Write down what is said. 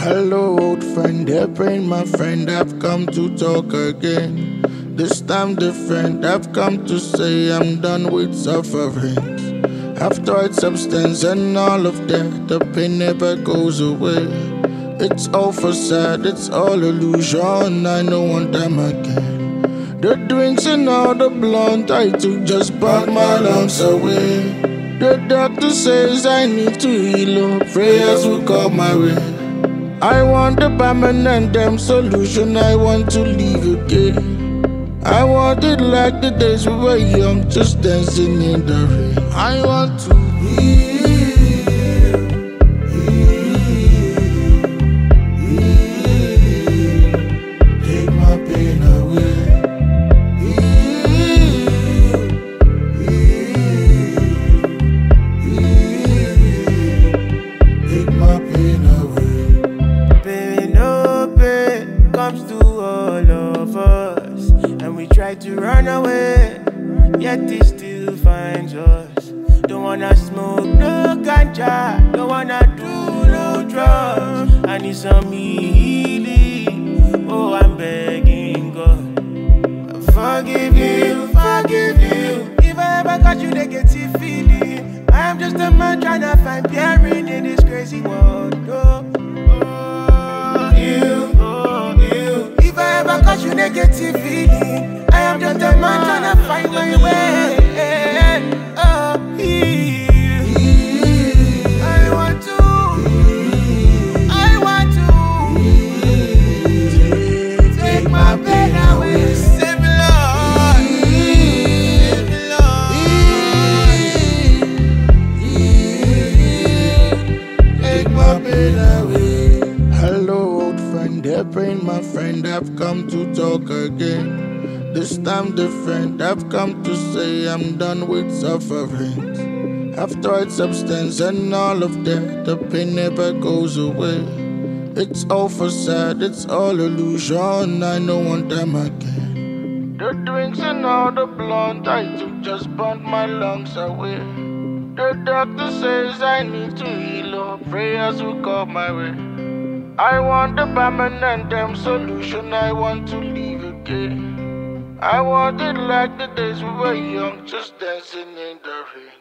Hello, old friend, they're praying, my friend. I've come to talk again. This time different, I've come to say I'm done with sufferings. I've tried substance and all of that, the pain never goes away. It's all facade, it's all illusion, I know one time again. The drinks and all the blunt I took just brought my lungs away. The doctor says I need to heal up, prayers will come my way. I want a permanent damn solution, I want to live again. I want it like the days we were young, just dancing in the rain. I want to heal, take my pain away. Take my pain away. Comes to all of us, and we try to run away, yet it still finds us. Don't wanna smoke no ganja, don't wanna do no drugs. I need some healing, oh I'm begging God. Forgive you, if I ever got you negative feeling. I am just a man trying to find bearing in this crazy world. Cause you negative feeling, I am just a man trying to find my way. Oh, I want to take my pain away. Save me, Lord. Save me, Lord. Take my pain away. Hello, old friend, they're praying, my friend. I've come to talk again. This time different, I've come to say I'm done with sufferings. I've tried substance and all of that, the pain never goes away. It's all facade, it's all illusion, I know one time again. The drinks and all the blunt I took just burnt my lungs away. The doctor says I need to heal up, prayers will come my way. I want a permanent damn solution, I want to live again. I want it like the days we were young, just dancing in the rain.